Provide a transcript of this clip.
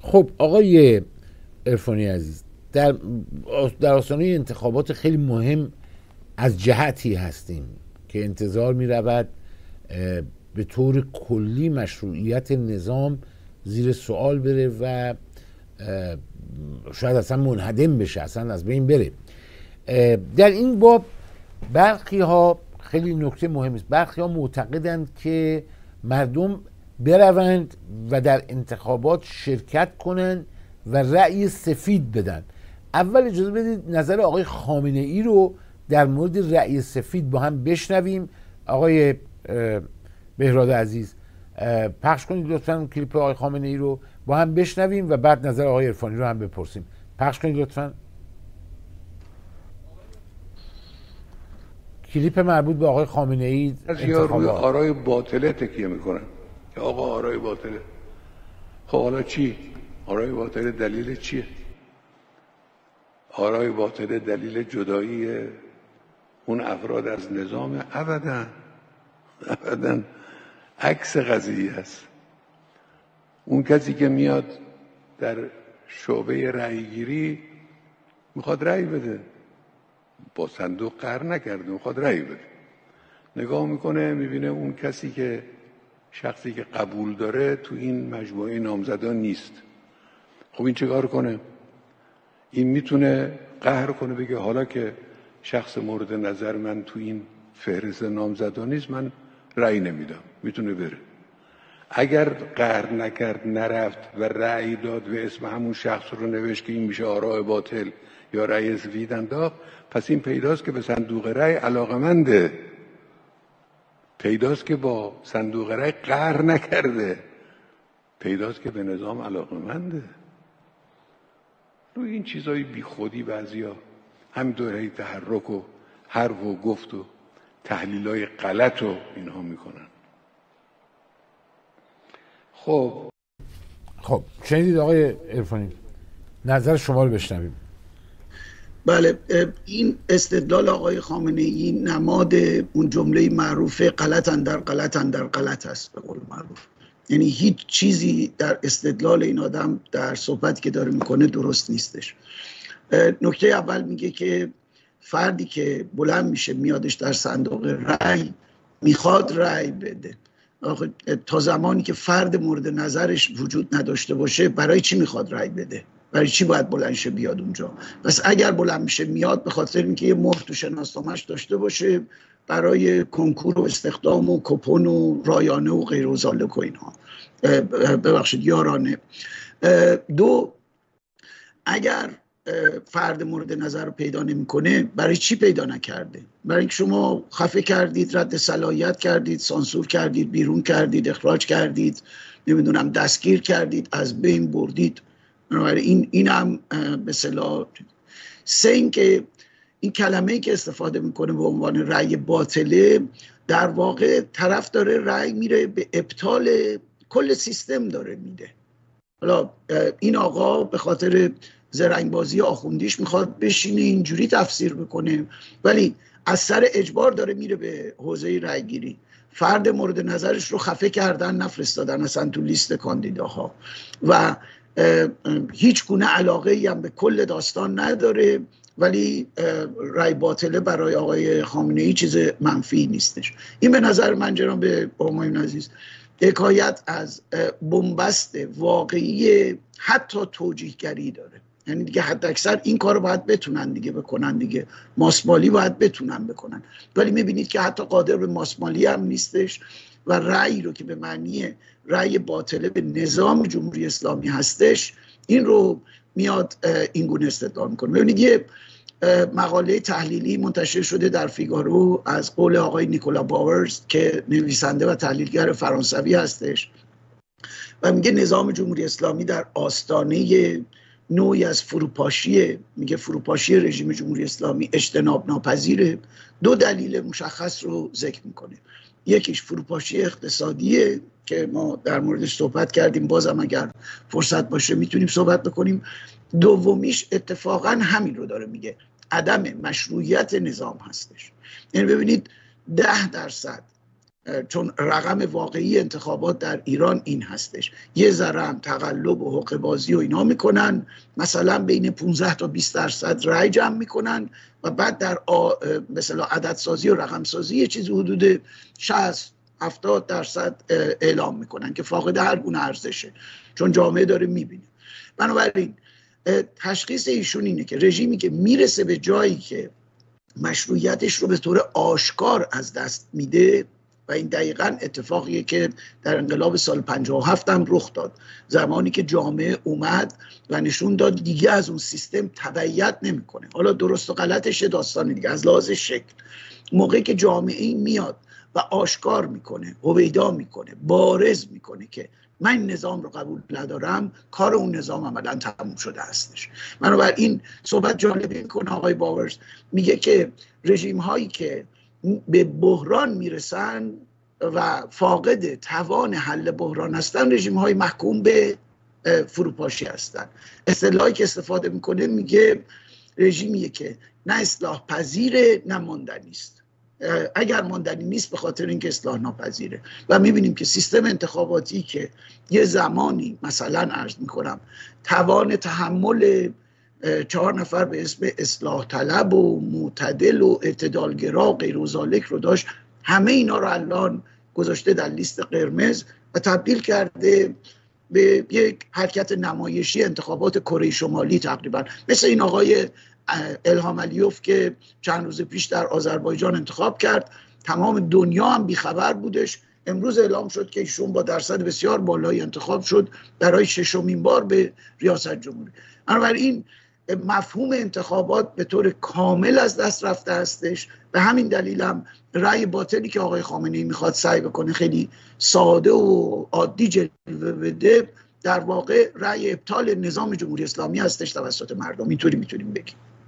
خب آقای عرفانی عزیز، در آستانه انتخابات خیلی مهم از جهتی هستیم که انتظار می رود به طور کلی مشروعیت نظام زیر سوال بره و شاید اصلا منهدم بشه، اصلا از بین بره. در این باب برخی ها، خیلی نکته مهمی است، برخی ها معتقدند که مردم بروند و در انتخابات شرکت کنند و رأی سفید بدن. اول اجازه بدید نظر آقای خامنه ای رو در مورد رأی سفید با هم بشنویم. آقای بهراد عزیز پخش کنید لطفاً کلیپ آقای خامنه ای رو با هم بشنویم و بعد نظر آقای عرفانی رو هم بپرسیم. پخش کنید لطفاً کلیپ مربوط به آقای خامنه ای. یا روی آرای باطله تکیه میکنن که آقا آرای باطله. خب حالا چی؟ آرای باطله دلیل چیه؟ آرای باطله دلیل جدایی اون افراد از نظام؟ ابداً عکس قضیه است. اون کسی که میاد در شعبه رأیگیری میخواد رأی بده، با صندوق قهر نکرده، میخواد رأی بده، نگاه میکنه میبینه اون کسی که شخصی که قبول داره تو این مجموعه نامزدان نیست. خب این چیکار کنه؟ این میتونه قهر کنه، بگه حالا که شخص مورد نظر من تو این فهرست نامزدان نیست، من رأی نمیدم. میتونه بره. اگر قهر نکرد، نرفت و رأی داد و اسم همون شخص رو نوشت که این میشه آراء باطل یا رأی سفید انداخت، پس این پیداست که به صندوق رأی علاقمنده، پیداست که با صندوق رأی قهر نکرده، پیداست که به نظام علاقمنده. روی این چیزای بی خودی بعضیا همینطور هی تحرک و حرف و گفت و تحلیلای غلط و اینها میکنن. خب شنیدید آقای عرفانی، نظر شما رو بشنویم. بله، این استدلال آقای خامنه ای نماد اون جمله معروف غلط اندر غلط اندر غلط است به قول معروف. یعنی هیچ چیزی در استدلال این آدم در صحبتی که داره میکنه درست نیستش. نکته اول میگه که فردی که بلند میشه میادش در صندوق رأی میخواد رأی بده. تا زمانی که فرد مورد نظرش وجود نداشته باشه برای چی میخواد رأی بده؟ برای چی باید بلند شه بیاد اونجا؟ پس اگر بلند میشه میاد به خاطر اینکه یه مهر تو شناسنامه‌اش داشته باشه برای کنکور و استخدام و کپون و رایانه و غیر و ذالک و اینها. ببخشید یارانه. دو، اگر فرد مورد نظر رو پیدا نمیکنه برای چی پیدا نکرده؟ برای اینکه شما خفه کردید، رد صلاحیت کردید، سانسور کردید، بیرون کردید، اخراج کردید، نمیدونم دستگیر کردید، از بین بردید. این هم به اصطلاح. سه، اینکه این کلمه‌ای که استفاده میکنه به عنوان رأی باطله، در واقع طرف داره رأی میره به ابطال کل سیستم داره میده. حالا این آقا به خاطر زرنگبازی آخوندیش میخواد بشینه اینجوری تفسیر بکنه، ولی از سر اجبار داره میره به حوزه رأیگیری. فرد مورد نظرش رو خفه کردن، نفرستادن اصلا تو لیست کاندیداها و هیچ گونه علاقه ای هم به کل داستان نداره، ولی رأی باطله برای آقای خامنه ای چیز منفی نیستش. این به نظر من جناب همایون عزیز حکایت از بنبست واقعی حتی توجیهگری داره. یعنی دیگه حد اکثر این کار رو باید بتونن دیگه بکنن، دیگه ماسمالی باید بتونن بکنن، ولی میبینید که حتی قادر به ماسمالی هم نیستش و رأی رو که به معنی رأی باطله به نظام جمهوری اسلامی هستش این رو میاد این گونه استدلال میکنه. ببینید یه مقاله تحلیلی منتشر شده در فیگارو از قول آقای نیکولا باورز که نویسنده و تحلیلگر فرانسوی هستش و میگه نظام جمهوری اسلامی در آستانه نوعی از فروپاشی، میگه فروپاشی رژیم جمهوری اسلامی اجتناب ناپذیره. دو دلیل مشخص رو ذکر میکنه. یکیش فروپاشی اقتصادیه که ما در موردش صحبت کردیم، بازم اگر فرصت باشه میتونیم صحبت بکنیم. دومیش اتفاقا همین رو داره میگه، عدم مشروعیت نظام هستش. یعنی ببینید 10% چون رقم واقعی انتخابات در ایران این هستش. یه ذره هم تقلب و حقه بازی و اینا میکنن، مثلا بین 15 تا 20% رای جمع میکنن و بعد در مثلا عدد سازی و رقم سازی یه چیزی حدود 60-70% اعلام میکنن که فاقد هر گونه ارزشه، چون جامعه داره میبینه. بنابراین تشخیص ایشون اینه که رژیمی که میرسه به جایی که مشروعیتش رو به طور آشکار از دست میده، و این دقیقاً اتفاقیه که در انقلاب سال 57 هم رخ داد، زمانی که جامعه اومد و نشون داد دیگه از اون سیستم تبعیت نمیکنه. حالا درست و غلطش داستان دیگه، از لحاظ شکل موقعی که جامعه میاد و آشکار میکنه، هویدا میکنه، بارز میکنه که من این نظام رو قبول ندارم، کار اون نظام عملا تموم شده هستش. بنابراین صحبت جالبی میکنه آقای باورز، میگه که رژیم هایی که به بحران میرسن و فاقد توان حل بحران هستن، رژیم های محکوم به فروپاشی هستن. اصطلاحی که استفاده میکنه میگه رژیمیه که نه اصلاح پذیره نه ماندنی است. اگر ماندنی نیست به خاطر اینکه اصلاح ناپذیره. و میبینیم که سیستم انتخاباتی که یه زمانی مثلا عرض میکنم توان تحمل 4 نفر به اسم اصلاح طلب و معتدل و اعتدالگرا و غیر ذالک رو داشت، همه اینا رو الان گذاشته در لیست قرمز و تبدیل کرده به یک حرکت نمایشی انتخابات کره شمالی تقریبا، مثل این آقای الهام علیوف که چند روز پیش در آذربایجان انتخاب کرد، تمام دنیا هم بیخبر بودش. امروز اعلام شد که ایشون با درصد بسیار بالایی انتخاب شد برای 6مین بار به ریاست جمهوری. بنابراین مفهوم انتخابات به طور کامل از دست رفته هستش. به همین دلیل هم رأی باطلی که آقای خامنه‌ای میخواد سعی بکنه خیلی ساده و عادی جلوه بده، در واقع رأی ابطال نظام جمهوری اسلامی هستش توسط مردم. اینطوری میتونیم بگیم.